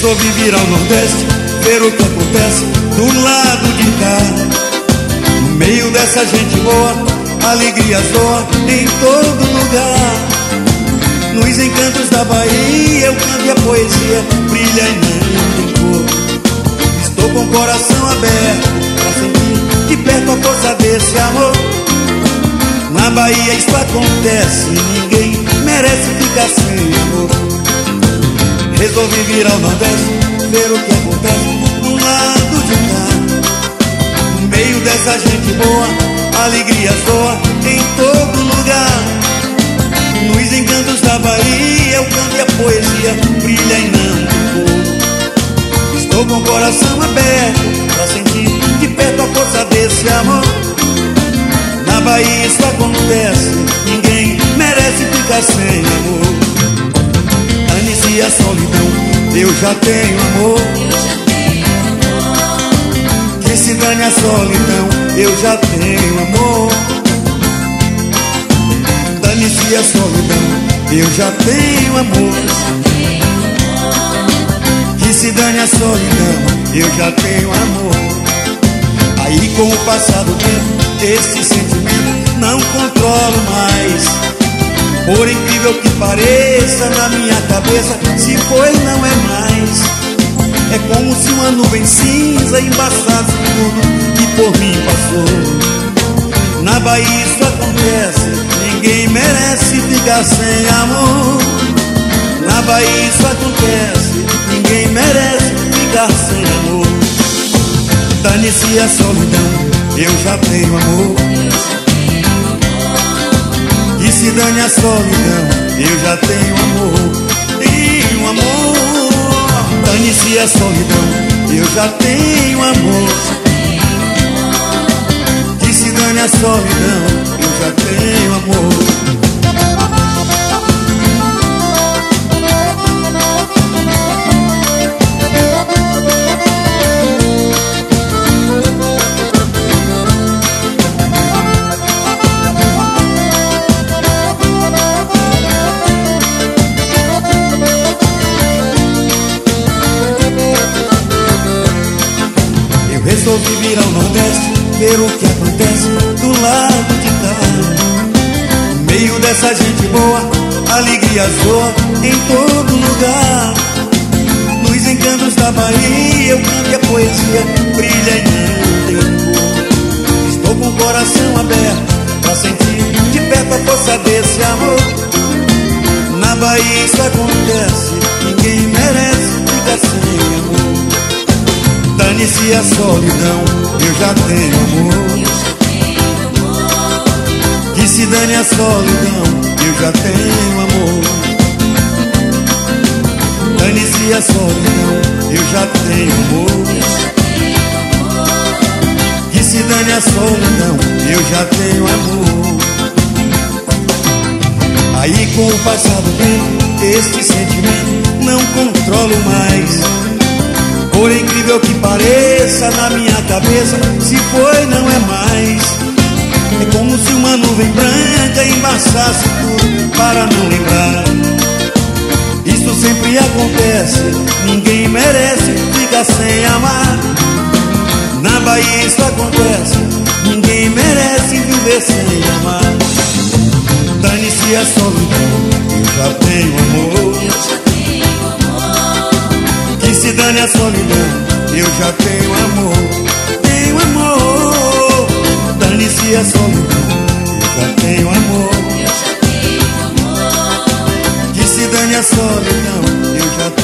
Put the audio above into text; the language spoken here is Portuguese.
Resolvi vir ao Nordeste, ver o que acontece do lado de cá. No meio dessa gente boa, alegria zoa em todo lugar. Nos encantos da Bahia, o canto e a poesia brilha e não tem cor. Estou com o coração aberto pra sentir de perto a força desse amor. Na Bahia isso acontece, ninguém merece ficar sem amor. Resolvi vir ao Nordeste, ver o que acontece do lado de cá. No meio dessa gente boa, alegria soa em todo lugar. Nos encantos da Bahia, o canto e a poesia brilha e não tem cor. Estou com o coração aberto pra sentir de perto a força desse amor. Na Bahia isso acontece, ninguém merece ficar sem amor. Dane-se a solidão, eu já tenho amor. Que se dane a solidão, eu já tenho amor. Dane-se a solidão, eu já tenho amor. Que se dane a solidão, eu já tenho amor. Aí com o passar do tempo, esse sentimento não controlo mais. Por incrível que pareça, na minha cabeça se foi não é mais. É como se uma nuvem cinza embaçasse tudo que por mim passou. Na Bahia isso acontece, ninguém merece ficar sem amor. Na Bahia isso acontece, ninguém merece ficar sem amor. Dane-se a solidão, eu já tenho amor. E se dane a solidão, eu já tenho amor. Tenho amor. Dane-se a solidão, eu já tenho amor. E se dane a solidão, eu já tenho amor. Resolvi vir ao Nordeste, ver o que acontece do lado de cá. No meio dessa gente boa, alegria zoa em todo lugar. Nos encantos da Bahia, o canto e a poesia brilha e não tem cor. Estou com o coração aberto pra sentir de perto a força desse amor. Na Bahia isso acontece, ninguém merece ficar sem amor. Dane-se a solidão, eu já tenho amor. Que se dane a solidão, eu já tenho amor. Dane-se a solidão, eu já tenho amor. Que se dane a solidão, eu já tenho amor. Aí com o passar do tempo, este sentimento não controlo mais. Por incrível que pareça, na minha cabeça se foi não é mais. É como se uma nuvem branca embaçasse tudo para não lembrar. Isso sempre acontece, ninguém merece ficar sem amar. Na Bahia isso acontece, ninguém merece viver sem amar. Dane-se a solidão, eu já tenho amor. Que se dane a solidão, eu já tenho amor. Tenho amor. Dane-se a solidão, eu já tenho amor. Que se dane a solidão, eu já